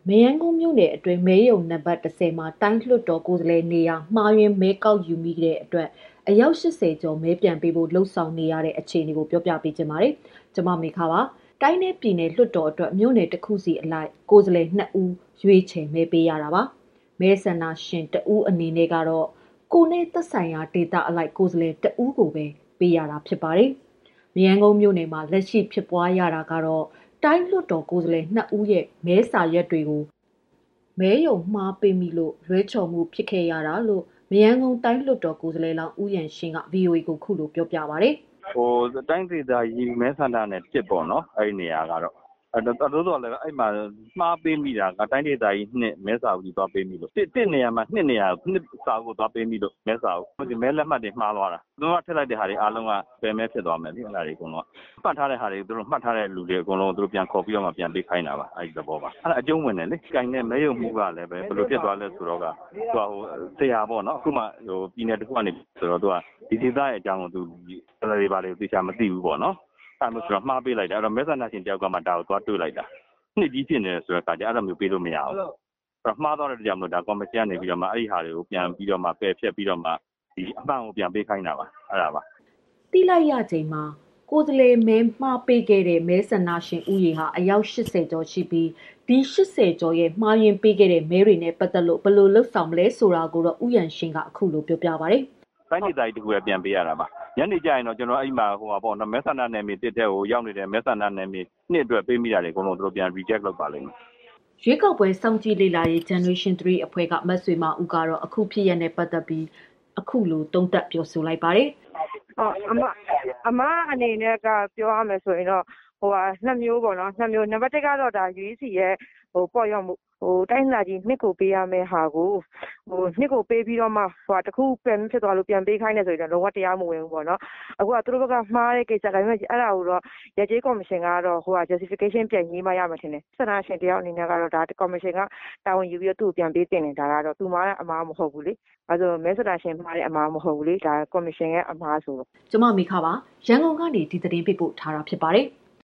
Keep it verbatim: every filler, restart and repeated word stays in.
မယန်းကုန်းမြို့နယ်အတွင်းမဲရုံနံပါတ်တစ်ဆယ်မှာတိုင်းလွှတ်တော်ကိုယ်စားလှယ်နေရာမှားယွင်းမဲကောက်ယူမိတဲ့အတွက်အယောက်၈၀ကျော်မဲပြန်ပေးဖို့လှုံ့ဆော်နေရတဲ့အခြေအနေကိုပြောပြပေးချင်ပါတယ်။ကျွန်မမေခပါတိုင်းနယ်ပြည်နယ်လွှတ်တော်အတွက်မြို့နယ်တစ်ခုစီအလိုက်ကိုယ်စားလှယ်နှစ်ဦးရွေးချယ်မဲပေးရတာပါ။မဲဆန္ဒရှင်တဦးအနေနဲ့ကတော့ကိုနဲ့သက်ဆိုင်ရာဒေတာအလိုက်ကိုယ်စားလှယ်တဦးကိုပဲပေးရတာဖြစ်ပါတယ်။မယန်းကုန်းမြို့နယ်မှာလက်ရှိဖြစ်ပွားရတာကတော့တိုင်းလွှတ်တော်ကိုယ်စားလှယ်နှစ်ဦးရဲ့မဲစာရက်တွေကိုမဲယုံမှားပေးမိလို့လွဲချော်မှုဖြစ်ခဲ့ရတာလို့မယန်းကုန်းတိုင်းလွှတ်တော်ကိုယ်စားလှယ်လောင်းဦးရန်ရှင်က ဗီအိုအေ ကိုခုလိုပြောပြပါဗျ။ဟိုတိုင်းဒေသကြီးမဲဆန္ဒနယ်တစ်ပေါ့နော်အဲ့ဒီနေရာကတော့အဲ့တော့တော့လည်းအဲ့မှာမှားပေးမိတာကတိုင်းဒေသကြီးနှစ်မဲစာအုပ်ကြီးသွားပေးမိလို့တစ်တစ်နေရာမှာနှစ်နေရာနှစ်စာအုပ်သွားပေးမိလို့မဲစာအုပ်ဒီမဲလက်မှတ်တွေမှားသွားတာသူတို့ကထည့်လိုက်တဲ့ဟာတွေအားလုံးကပယ်မဲဖြစ်သွားမယ်ဒီအဲ့ဒါတွေအကုန်လုံးမှတ်ထားတဲ့ဟာတွေသူတို့မှတ်ထားတဲ့လူတွေအကုန်လုံးသူတို့ပြန်ခေါ်ပြီးတော့မှပြန်ပေးခိုင်းတာပါအဲ့ဒီသဘောပါအဲ့ဒါအကျုံးဝင်တယ်လေကြိုင်တဲ့မဲရုံမှုကလည်းပဲဘယ်လိုဖြစ်သွားလဲဆိုတော့ကသူကဟိုဆရာပေါ့နော်အခုမှဟိုပြည်နယ်တစ်ခုကနေဆိုတော့သူကဒီဒေသရဲ့အကြောင်းကိုသူတော်တော်လေးပါလေသိချာမသိဘူးပေါ့နော်အဲ့လိုဆိုတော့မှားပေးလိုက်တာအဲ့တော့မဲဆန္ဒရှင်တယောက်ကမှဒါကိုသွားတွေ့လိုက်တာနှစ်ကြီးဖြစ်နေတယ်ဆိုတော့ခါကျအဲ့လိုမျိုးပေးလို့မရဘူးအဲ့တော့မှားတော့တဲ့ကြောင့်မို့ဒါကော်မရှင်ကနေပြီးတော့မှအဲ့ဒီဟာတွေကိုပြန်ပြီးတော့မှပယ်ဖြတ်ပြီးတော့မှဒီအမှန်ကိုပြန်ပေးခိုင်းတာပါအဲ့ဒါပါတိလိုက်ရချိန်မှာကိုယ်စားလှယ်မဲမှားပေးခဲ့တဲ့မဲဆန္ဒရှင်ဦးရေဟာအယောက်၈၀ကျော်ရှိပြီးဒီ၈၀ကျော်ရဲ့မှားယွင်းပေးခဲ့တဲ့မဲတွေနဲ့ပတ်သက်လို့ဘယ်လိုလုပ်ဆောင်မလဲဆိုတာကိုတော့ဦးရန်ရှင်ကအခုလိုပြောပြပါဗျ။တိုင်းဒေသကြီးတခုလည်းပြန်ပေးရတာပါ။ညနေကျရင်တော့ကျွန်တော်အဲ့မှာဟိုပါပေါ့နော်မဲဆန္ဒနယ်မြေတစ်တဲ့ကိုရောက်နေတဲ့မဲဆန္ဒနယ်မြေနှစ်အတွက်ပေးမိတာတွေအကုန်လုံးတို့ပြန် reject လုပ်ပါလိမ့်မယ်။ရွေးကောက်ပွဲစောင့်ကြည့်လေ့လာရေး Generation 3အဖွဲ့ကမတ်ဆွေမဦးကတော့အခုဖြစ်ရတဲ့ပတ်သက်ပြီးအခုလိုတုံ့တက်ပြောဆိုလိုက်ပါတယ်။အော်အမအမအနေနဲ့ကပြောရမယ်ဆိုရင်တော့ဟိုဟာနှစ်မျိုးပေါ့နော်နှစ်မျိုးနံပါတ်တစ်ကတော့ဒါ ယူ အီ စီ ရဲ့ဟိုပေါ့ရောက်မှုဟိုတိုင်းလာကြီးနှစ်ကိုပေးရမယ့်ဟာကိုဟိုနှစ်ကိုပေးပြီးတော့မှဟိုတခုပြန်ဖြစ်သွားလို့ပြန်ပေးခိုင်းနေဆိုရင်တော့လုံးဝတရားမဝင်ဘူးပေါ့နော်အခုကသူတို့ဘက်ကမှားတဲ့ကိစ္စဒါပေမဲ့အဲ့ဒါကိုတော့ရကြေးကော်မရှင်ကတော့ဟိုက justification ပြန်ရေးမရမှထင်တယ်စနာရှင်တယောက်အနေနဲ့ကတော့ဒါကော်မရှင်ကတာဝန်ယူပြီးတော့သူ့ကိုပြန်ပေးတင်တယ်ဒါကတော့သူမှားတဲ့အမှားမဟုတ်ဘူးလေအဲဆိုမဲစနာရှင်မှားတဲ့အမှားမဟုတ်ဘူးလေဒါကော်မရှင်ရဲ့အမှားဆိုတော့ကျမမိခပါရန်ကုန်ကနေဒီသတင်းပေးပို့ထားတာဖြစ်ပါတယ်